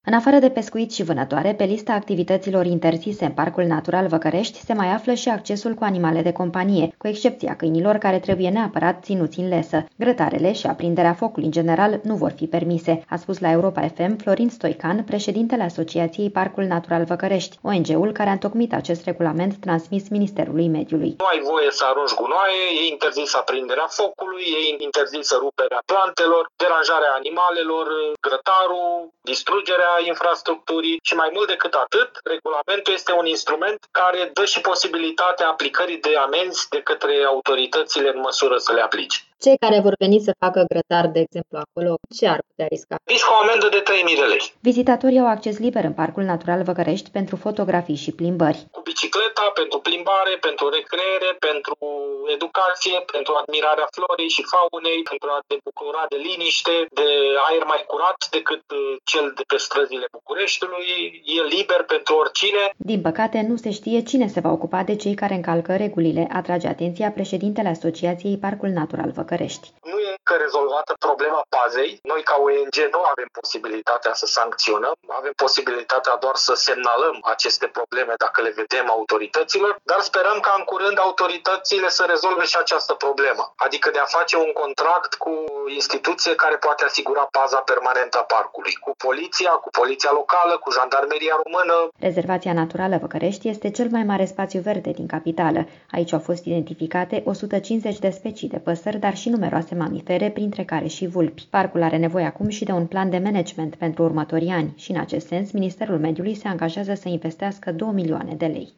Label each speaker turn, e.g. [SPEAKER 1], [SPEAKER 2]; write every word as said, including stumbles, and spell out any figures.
[SPEAKER 1] În afară de pescuit și vânătoare, pe lista activităților interzise în Parcul Natural Văcărești se mai află și accesul cu animale de companie, cu excepția câinilor care trebuie neapărat ținuți în lesă. Grătarele și aprinderea focului în general nu vor fi permise, a spus la Europa F M Florin Stoican, președintele Asociației Parcul Natural Văcărești, O N G-ul care a întocmit acest regulament transmis Ministerului Mediului.
[SPEAKER 2] Nu ai voie să arunci gunoaie, e interzis aprinderea focului, e interzisă ruperea plantelor, deranjarea animalelor, grătarul, distrugerea infrastructurii și mai mult decât atât, regulamentul este un instrument care dă și posibilitatea aplicării de amenzi de către autoritățile în măsură să le aplice.
[SPEAKER 1] Cei care vor veni să facă grătar, de exemplu, acolo, ce ar putea risca?
[SPEAKER 2] Riscă o amendă de trei mii de lei.
[SPEAKER 1] Vizitatorii au acces liber în Parcul Natural Văcărești pentru fotografii și plimbări.
[SPEAKER 2] Cu bicicleta, pentru plimbare, pentru recreere, pentru educație, pentru admirarea florii și faunei, pentru a te bucura de liniște, de aer mai curat decât cel de pe străzile Bucureștiului. E liber pentru oricine.
[SPEAKER 1] Din păcate, nu se știe cine se va ocupa de cei care încalcă regulile, atrage atenția președintele Asociației Parcul Natural Văcărești.
[SPEAKER 2] Nu e încă rezolvată problema pazei. Noi, ca O N G, nu avem posibilitatea să sancționăm, avem posibilitatea doar să semnalăm aceste probleme dacă le vedem autorităților, dar sperăm ca în curând autoritățile să rezolve și această problemă, adică de a face un contract cu instituție care poate asigura paza permanentă a parcului, cu poliția, cu poliția locală, cu jandarmeria română.
[SPEAKER 1] Rezervația naturală Văcărești este cel mai mare spațiu verde din capitală. Aici au fost identificate o sută cincizeci de specii de păsări, dar și numeroase mamifere, printre care și vulpi. Parcul are nevoie acum și de un plan de management pentru următorii ani și, în acest sens, Ministerul Mediului se angajează să investească două milioane de lei.